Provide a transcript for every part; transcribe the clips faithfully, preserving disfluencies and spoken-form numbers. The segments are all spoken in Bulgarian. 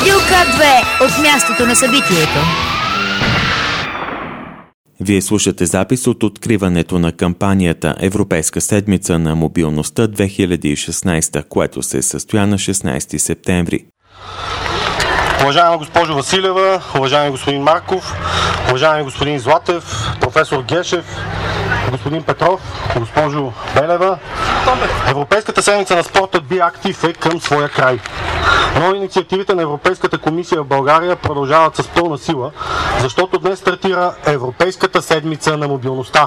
Радио К две от мястото на събитието. Вие слушате запис от откриването на кампанията Европейска седмица на мобилността две хиляди и шестнадесета, което се състоя на шестнадесети септември. Уважаема госпожо Василева, уважаеми господин Марков, уважаеми господин Златев, професор Гешев, господин Петров, госпожо Белева, Европейската седмица на спорта BeActive е към своя край. Но инициативите на Европейската комисия в България продължават с пълна сила, защото днес стартира Европейската седмица на мобилността.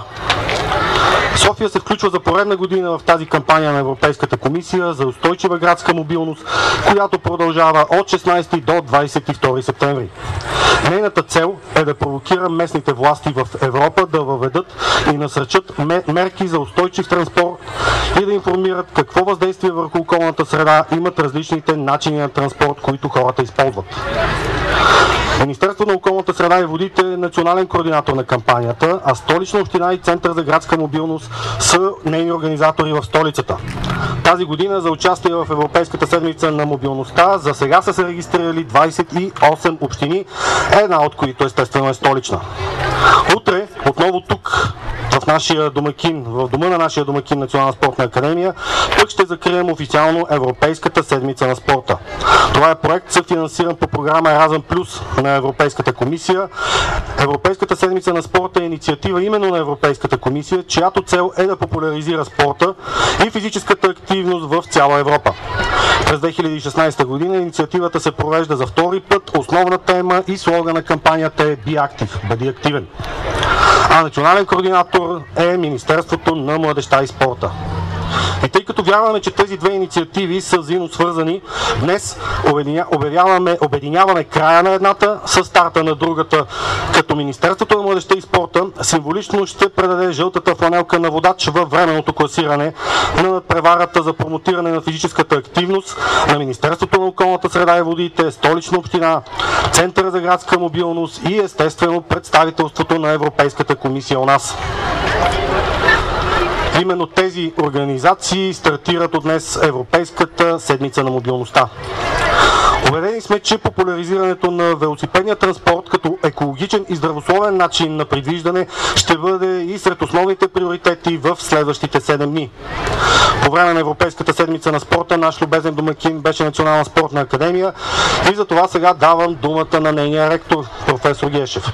София се включва за поредна година в тази кампания на Европейската комисия за устойчива градска мобилност, която продължава от шестнадесети до двадесет и втори септември. Нейната цел е да провокира местните власти в Европа да въведат и насърчат мерки за устойчив транспорт и да информират какво въздействие върху околната среда имат различните начини на транспорт, които хората използват. Министерството на околната среда и водите е национален координатор на кампанията, а Столична община и Център за градска мобилност са нейни организатори в столицата. Тази година за участие в Европейската седмица на мобилността за сега са се регистрирали двадесет и осем общини, една от които естествено е Столична. Утре отново тук, в нашия домакин, в дома на нашия домакин Национална спортна академия, пък ще закрием официално Европейската седмица на спорта. Това е проект, съфинансиран по програма Еразъм Плюс на Европейската комисия. Европейската седмица на спорта е инициатива именно на Европейската комисия, чиято цел е да популяризира спорта и физическата активност в цяла Европа. През две хиляди и шестнадесета година инициативата се провежда за втори път. Основна тема и слоган на кампанията е BeActive, бъди активен. А национален координатор е Министерството на младежта и спорта. И тъй като вярваме, че тези две инициативи са взаимно свързани, днес обявяваме, обединяваме края на едната с старта на другата, като Министерството на младежта и спорта символично ще предаде жълтата фланелка на водач във временното класиране на надпреварата за промотиране на физическата активност на Министерството на околната среда и водите, Столична община, Центъра за градска мобилност и естествено представителството на Европейската комисия у нас. Именно тези организации стартират от днес Европейската седмица на мобилността. Убедени сме, че популяризирането на велосипедния транспорт като екологичен и здравословен начин на придвижване ще бъде и сред основните приоритети в следващите седем дни. По време на Европейската седмица на спорта наш любезен домакин беше Национална спортна академия и за това сега давам думата на нейния ректор, професор Гешев.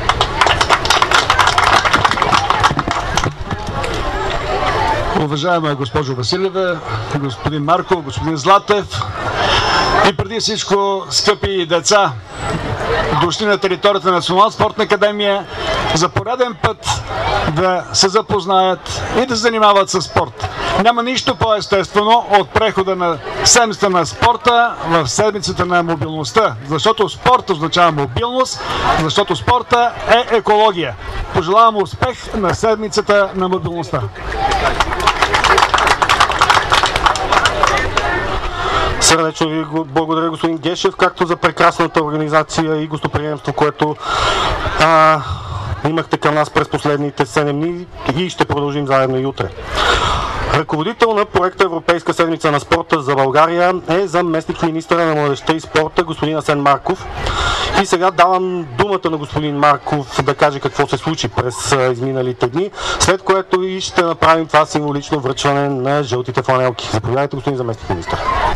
Уважаема госпожо Василева, господин Марков, господин Златев и преди всичко, скъпи деца, дошли на територията на Национална спортна академия за пореден път да се запознаят и да се занимават с спорт. Няма нищо по-естествено от прехода на седмицата на спорта в седмицата на мобилността, защото спорт означава мобилност, защото спорта е екология. Пожелавам успех на седмицата на мобилността. Сърдечно ви благодаря, господин Гешев, както за прекрасната организация и гостоприемство, което а, имахте към нас през последните седем дни и ще продължим заедно и утре. Ръководител на проекта Европейска седмица на спорта за България е заместник министъра на младежта и спорта господин Асен Марков. И сега давам думата на господин Марков да каже какво се случи през изминалите дни, след което и ще направим това символично връчване на жълтите фланелки. Заповядайте, господин заместник министър.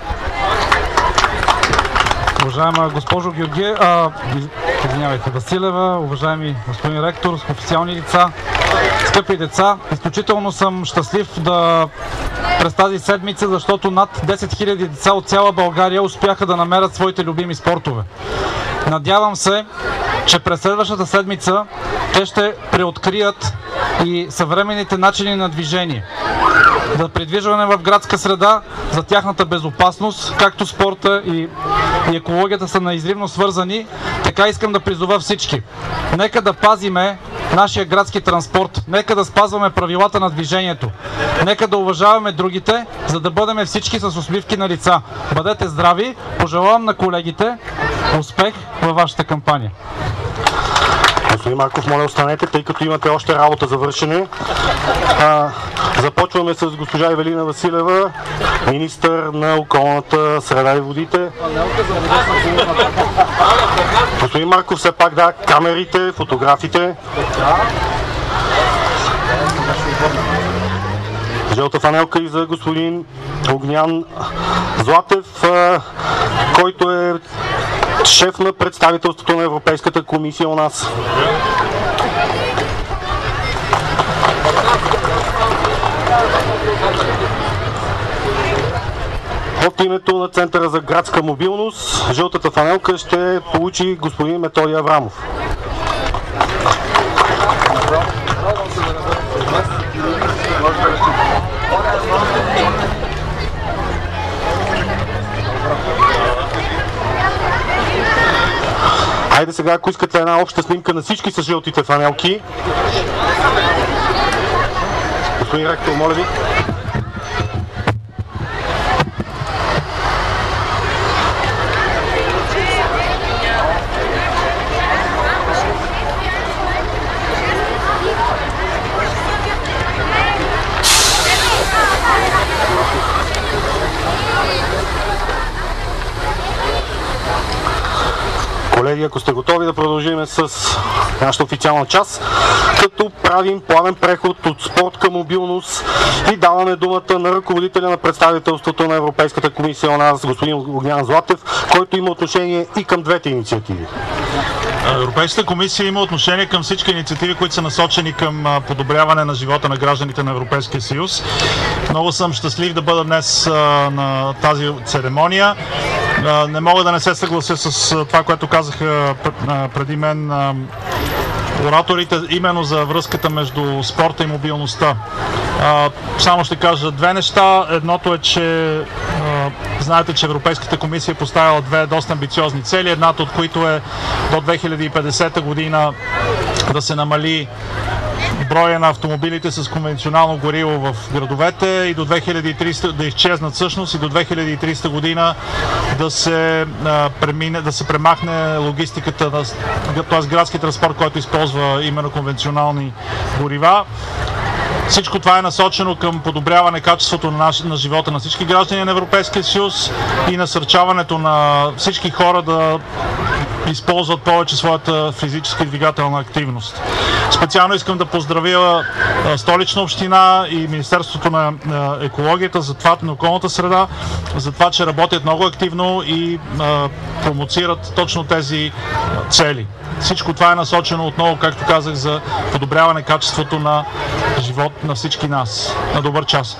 Уважаема госпожо Георгие, а, извинявайте, Василева, уважаеми господин ректор, официални лица, скъпи деца, изключително съм щастлив да през тази седмица, защото над десет хиляди деца от цяла България успяха да намерят своите любими спортове. Надявам се, че през следващата седмица те ще преоткрият и съвременните начини на движение. За придвижване в градска среда, за тяхната безопасност, както спорта и, и екологията са неизривно свързани, така искам да призова всички. Нека да пазиме нашия градски транспорт, нека да спазваме правилата на движението, нека да уважаваме другите, за да бъдем всички с усмивки на лица. Бъдете здрави, пожелавам на колегите успех във вашата кампания. Господин Марков, моля останете, тъй като имате още работа за вършене. А, започваме с госпожа Ивелина Василева, министър на околната среда и водите. Господин Марков, все пак да, камерите, фотографите. Жълта фанелка и за господин Огнян Златев, който е шеф на представителството на Европейската комисия у нас. От името на Центъра за градска мобилност, жълтата фанелка ще получи господин Методи Аврамов. Хайде сега, ако искате една обща снимка на всички с жълтите фанелки. Господин ректор, моля ви. Колеги, ако сте готови да продължим с нашата официална част, като правим плавен преход от спорт към мобилност и даваме думата на ръководителя на представителството на Европейската комисия у нас, господин Огнян Златев, който има отношение и към двете инициативи. Европейската комисия има отношение към всички инициативи, които са насочени към подобряване на живота на гражданите на Европейския съюз. Много съм щастлив да бъда днес на тази церемония. Не мога да не се съглася с това, което казаха преди мен ораторите, именно за връзката между спорта и мобилността. Само ще кажа две неща. Едното е, че знаете, че Европейската комисия е поставила две доста амбициозни цели, едната от които е до две хиляди и петдесета година да се намали броя на автомобилите с конвенционално гориво в градовете и до две хиляди и тридесета да изчезнат всъщност и до две хиляди и тридесета година да се, а, премине, да се премахне логистиката, т.е. градски транспорт, който използва именно конвенционални горива. Всичко това е насочено към подобряване качеството на, наш, на живота на всички граждани на Европейския съюз и насърчаването на всички хора да използват повече своята физическа и двигателна активност. Специално искам да поздравя Столична община и Министерството на екологията, за това, на околната среда, за това, че работят много активно и а, промоцират точно тези цели. Всичко това е насочено отново, както казах, за подобряване качеството на живот на всички нас. На добър час!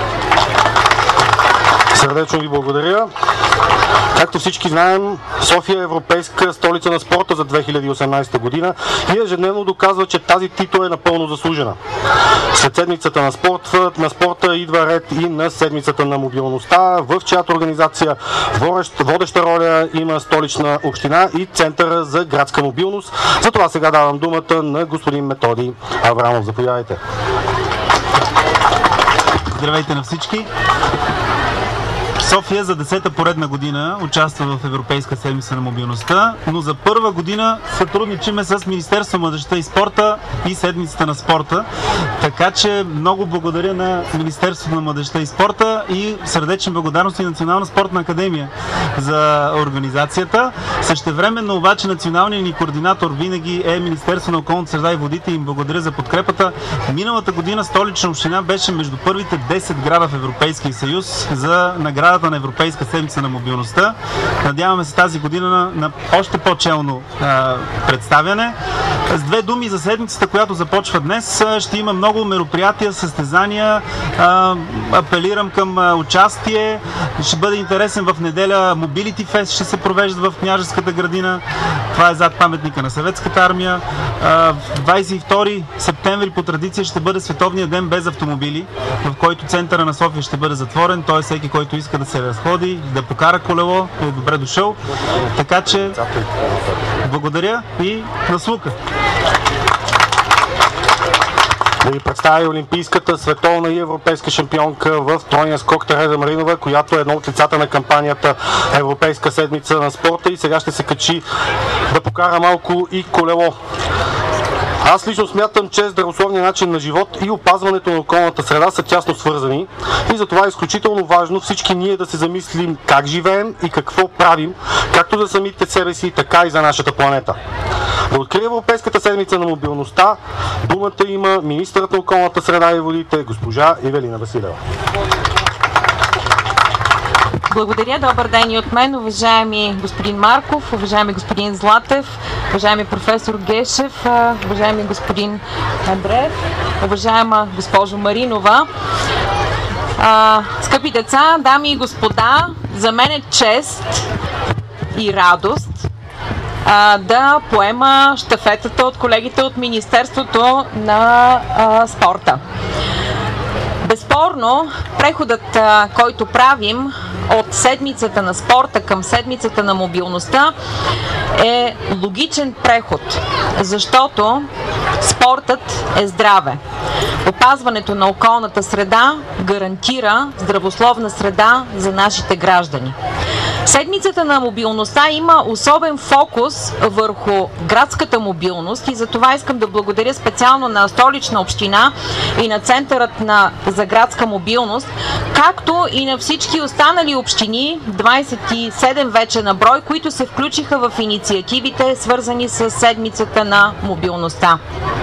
Сърдечно ви благодаря. Както всички знаем, София е европейска столица на спорта за две хиляди и осемнадесета година и ежедневно доказва, че тази титла е напълно заслужена. След седмицата на спорта, на спорта идва ред и на седмицата на мобилността, в чиято организация водеща роля има Столична община и Центъра за градска мобилност. Затова сега давам думата на господин Методи Аврамов. Заповядайте. Здравейте на всички! София за десета поредна година участва в Европейска седмица на мобилността, но за първа година сътрудничиме с Министерство на младежта и спорта и седмицата на спорта. Така че много благодаря на Министерството на младежта и спорта и сърдечни благодарности на Национална спортна академия за организацията. Същевременно обаче националният ни координатор винаги е Министерство на околната среда и водите и им благодаря за подкрепата. Миналата година Столична община беше между първите десет града в Европейския съюз за награда на Европейска седмица на мобилността. Надяваме се тази година на, на още по-челно а, представяне. С две думи за седмицата, която започва днес, ще има много мероприятия, състезания. А, апелирам към а, участие. Ще бъде интересен в неделя Mobility Fest, ще се провежда в Княжеската градина. Това е зад паметника на Съветската армия. А, двадесет и втори септември по традиция ще бъде Световния ден без автомобили, в който центъра на София ще бъде затворен. Т.е. всеки, който иска да се разходи, да покара колело, е добре дошъл. Така че благодаря и наслука! Да ви представя олимпийската, световна и европейска шампионка в тройния скок Тереза Маринова, която е едно от лицата на кампанията Европейска седмица на спорта и сега ще се качи да покара малко и колело. Аз лично смятам, че здравословният начин на живот и опазването на околната среда са тясно свързани и затова е изключително важно всички ние да се замислим как живеем и какво правим, както за самите себе си, така и за нашата планета. Да открие Европейската седмица на мобилността, думата има министърът на околната среда и водите, госпожа Ивелина Василева. Благодаря. Добър ден и от мен, уважаеми господин Марков, уважаеми господин Златев, уважаеми професор Гешев, уважаеми господин Андреев, уважаема госпожо Маринова. А, скъпи деца, дами и господа, за мен е чест и радост а, да поема щафетата от колегите от Министерството на а, спорта. Безспорно, преходът, а, който правим от седмицата на спорта към седмицата на мобилността е логичен преход, защото спортът е здраве. Опазването на околната среда гарантира здравословна среда за нашите граждани. Седмицата на мобилността има особен фокус върху градската мобилност и за това искам да благодаря специално на Столична община и на Центърът на, за градска мобилност, както и на всички останали общини, двадесет и седем вече на брой, които се включиха в инициативите, свързани с седмицата на мобилността.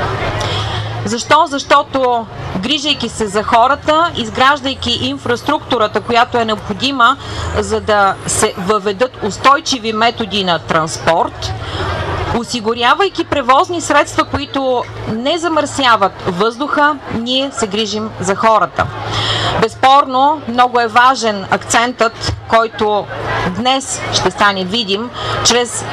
Защо? Защото грижайки се за хората, изграждайки инфраструктурата, която е необходима, за да се въведат устойчиви методи на транспорт, осигурявайки превозни средства, които не замърсяват въздуха, ние се грижим за хората. Безспорно, много е важен акцентът, който днес ще стане видим, чрез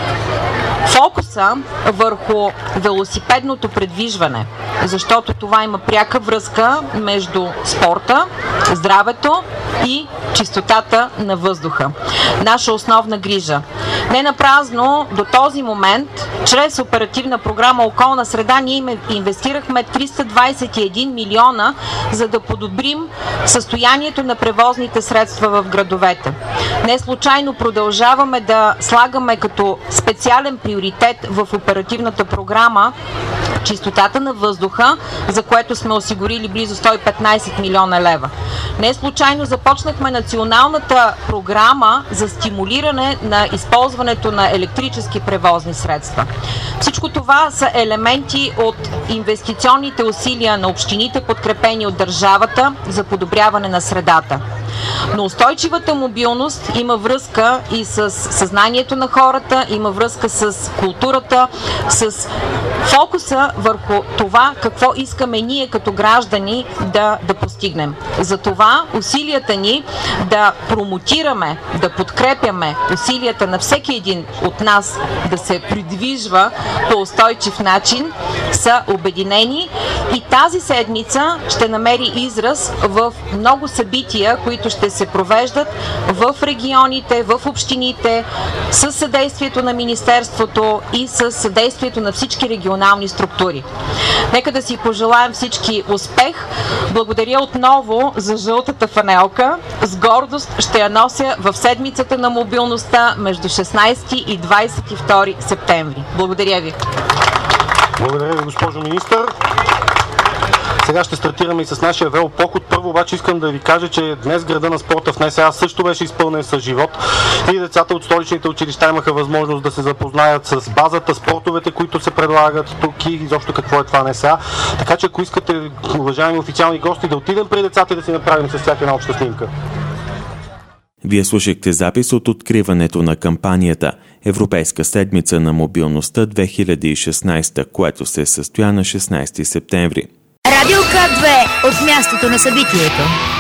фокуса върху велосипедното предвижване, защото това има пряка връзка между спорта, здравето и чистотата на въздуха. Наша основна грижа. Не напразно до този момент, чрез оперативна програма Околна среда, ние инвестирахме триста двадесет и един милиона, за да подобрим състоянието на превозните средства в градовете. Не случайно продължаваме да слагаме като специален приоритет в оперативната програма чистотата на въздуха, за което сме осигурили близо сто и петнадесет милиона лева. Не случайно започнахме националната програма за стимулиране на използването на електрически превозни средства. Всичко това са елементи от инвестиционните усилия на общините, подкрепени от държавата за подобряване на средата. Но устойчивата мобилност има връзка и с съзнанието на хората, има връзка с културата, с фокуса върху това какво искаме ние като граждани да, да постигнем. Затова усилията ни да промотираме, да подкрепяме усилията на всеки един от нас да се придвижва по устойчив начин са обединени и тази седмица ще намери израз в много събития, които ще се провеждат в регионите, в общините, със съдействието на Министерството и със съдействието на всички регионални структури. Нека да си пожелаем всички успех. Благодаря отново за жълтата фанелка. С гордост ще я нося в седмицата на мобилността между шестнадесети и двадесет и втори септември. Благодаря ви. Благодаря ви, госпожо министър. Сега ще стартираме и с нашия велопоход. Първо обаче искам да ви кажа, че днес града на спорта в НСА също беше изпълнен с живот и децата от столичните училища имаха възможност да се запознаят с базата, спортовете, които се предлагат тук и изобщо какво е това НСА. Така че ако искате, уважаеми официални гости, да отидем при децата и да си направим с всяка една обща снимка. Вие слушахте запис от откриването на кампанията Европейска седмица на мобилността две хиляди и шестнадесета, което се състоя на шестнадесети септември. Радио К две от мястото на събитието.